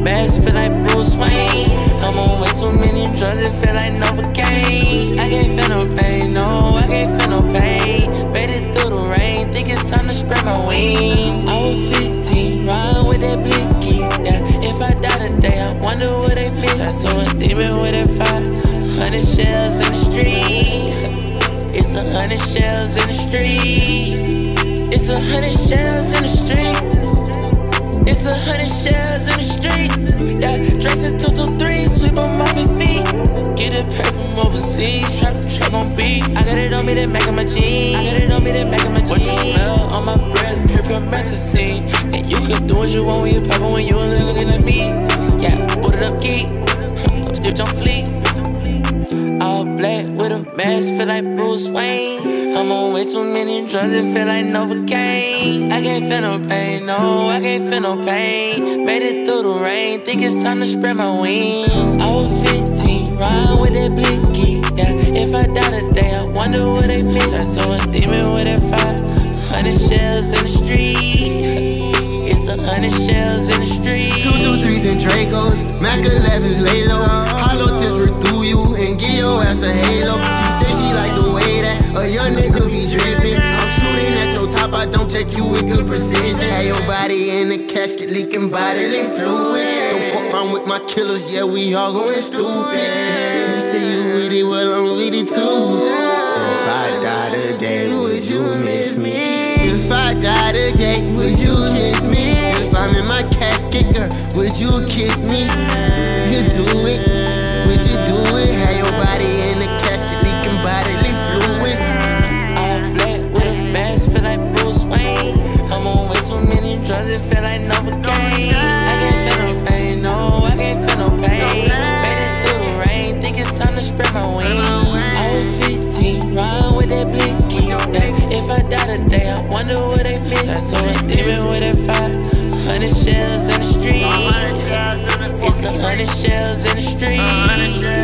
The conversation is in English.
mask, feel like Bruce Wayne. I'm on way so many drugs, it feel like Novocaine. I can't feel no pain, no, I can't feel no pain. Made it through the rain, think it's time to spread my wings. I was 15, riding with that blicky, yeah. If I die today, I wonder what they miss. I saw a demon with a 500 shells in the street. It's 100 shells in the street. It's 100 shells in the street. It's 100 shells in the street. Yeah, Drexin 223, sweep on my feet. Get it paid from overseas, trap on beat. I got it on me, that back of my jeans. I got it on me, that back of my jeans. What you smell on my breath, promethazine. And you can do what you want when you poppin' when you only looking at me. Yeah, put it up, geek. Stitch on fleek. All black with a mask, feel like Bruce Wayne. I'm on way so many drugs, it feel like Novocaine. I can't feel no pain, no, I can't feel no pain. Made it through the rain, think it's time to spread my wings. I was 15, riding with that blicky, yeah. If I die today, I wonder what they miss. I saw a demon with that 500 shells in the street. It's 100 shells in the street. 223s and Dracos, Mac 11s lay low. Hollow tips through you and give your ass a halo. She said she like the way that a young nigga be drippin'. I'm shooting at your top, I don't take you with good precision. Have your body in the casket leaking bodily fluids. Don't fuck around with my killers, yeah, we all going stupid. You say you with it, well, I'm with it too. If I die today, would you miss me? If I die today, would you kiss me? If I'm in my casket, girl, would you kiss me? You do it, would you do it? Have your body in the casket leaking bodily fluids. All black with a mask, feel like Bruce Wayne. I'm on way so many drugs, it feel like Novocaine. I can't feel no pain, no, I can't feel no pain. Made it through the rain, think it's time to spread my wings. I was 15, riding with that blicky, yeah. If I die today, I wonder what they miss. I saw a demon with a 500 shells in the street. It's 100 shells in the street.